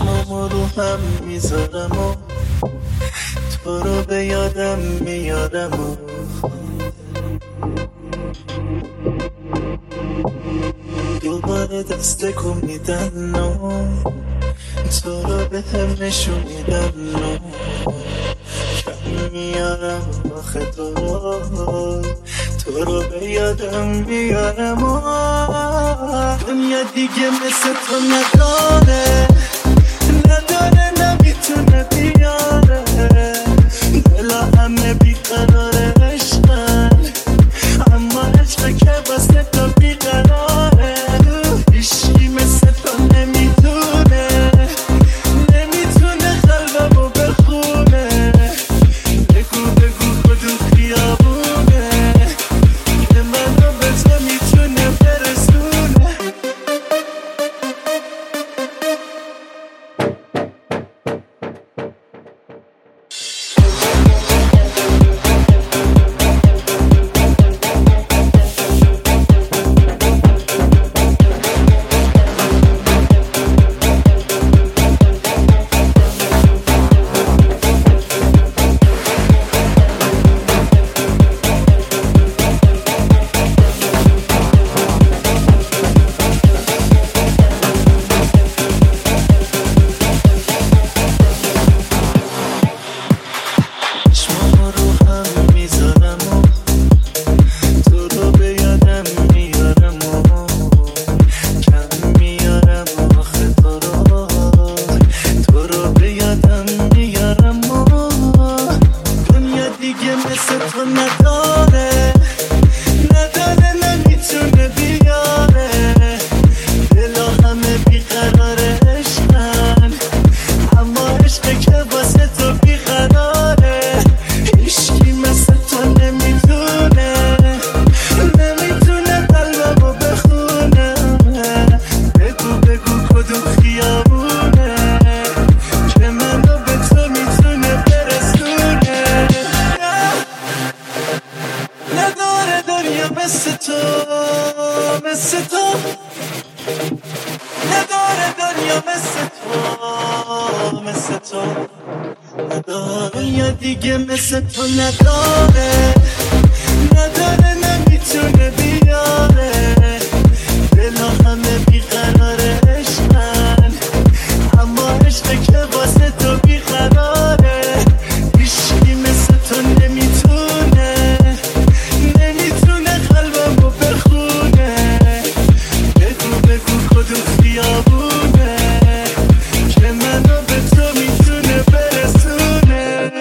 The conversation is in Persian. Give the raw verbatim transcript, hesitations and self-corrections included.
چشمامو رو هم میذارم و تو رو به یادم میارم و دوباره دست کن میدن و تو رو به هم نشون میدن و کم میارم آخه تو رو تو رو به یادم میارم و دنیا دیگه مثل تو نداره نداره نمیتونه بیاره دلا همه بیقراره عشقن اما عشق که واسه تو بیقراره هیچی مثل تو نمیتونه نمیتونه قلبمو بخونه بگو بگو کدوم خیابونه که منو به تو میتونه برسونه مثل تو مثل تو نداره دنیا مثل تو مثل تو نداره دنیا دیگه مثل تو نداره نداره نمیتونه بیاره دلا همه بیقراره عشقن اما عشق که واسه تو بیقراره هیچی مثل تو نمیتونه نمیتونه قلبمو بخونه بگو بگو کدوم خیابونه که منو به تو میتونه برسونه